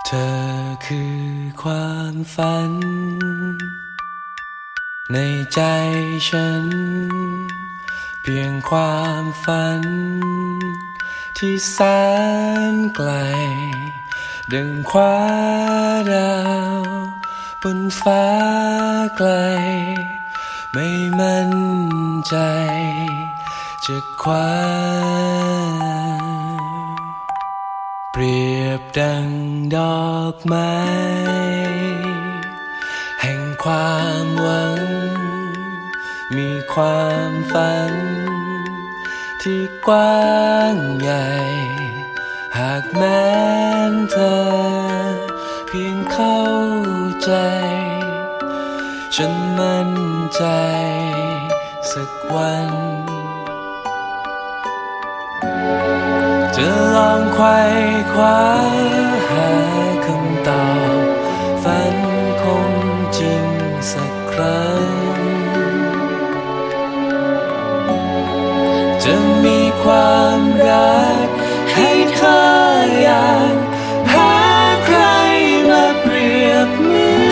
เธอคือความฝันในใจฉันเพียงความฝันที่แสนไกลดังคว้าดาวบนฟ้าไกลไม่มั่นใจจะคว้าเปรียบดังดอกไม้แห่งความหวังมีความฝันที่กว้างใหญ่หากแม้นเธอเพียงเข้าใจฉันมั่นใจสักวันจะลองไขว่คว้าหาคำตอบฝันคงจริงสักครั้งจะมีความรักให้เธออย่างหาใครมาเปรียบเหมือน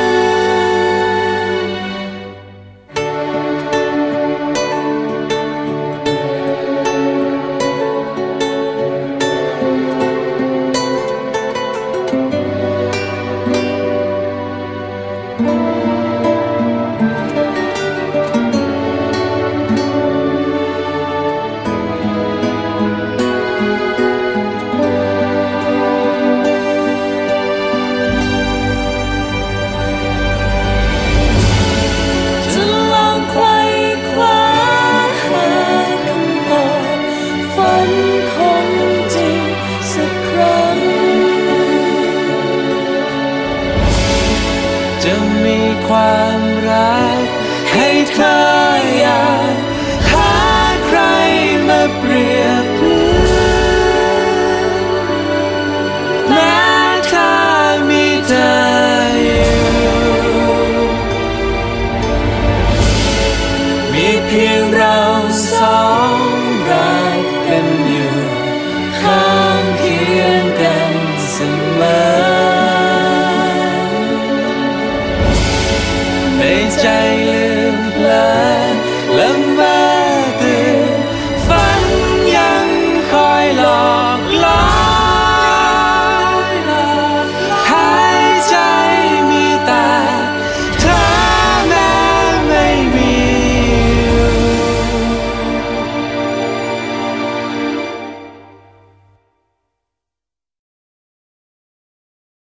จะมีความรักให้เธออยากหาใครมาเปรียบเหมือนแม้เธอมีเธออยู่มีเพียงเราสองรักกันอยู่ข้างเคียงกันเสมอในใจ